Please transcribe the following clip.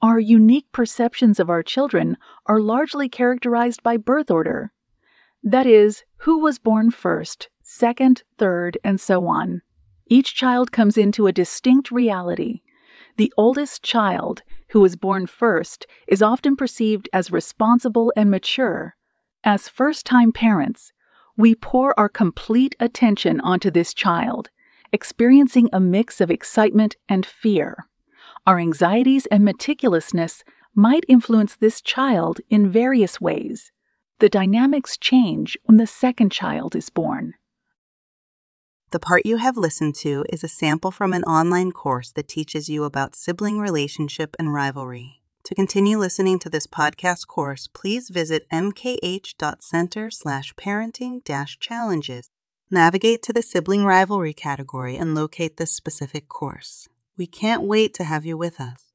Our unique perceptions of our children are largely characterized by birth order. That is, who was born first, second, third, and so on. Each child comes into a distinct reality. The oldest child, who was born first, is often perceived as responsible and mature. As first-time parents, we pour our complete attention onto this child, experiencing a mix of excitement and fear. Our anxieties and meticulousness might influence this child in various ways. The dynamics change when the second child is born. The part you have listened to is a sample from an online course that teaches you about sibling relationship and rivalry. To continue listening to this podcast course, please visit mkh.center/parenting-challenges. Navigate to the sibling rivalry category and locate this specific course. We can't wait to have you with us.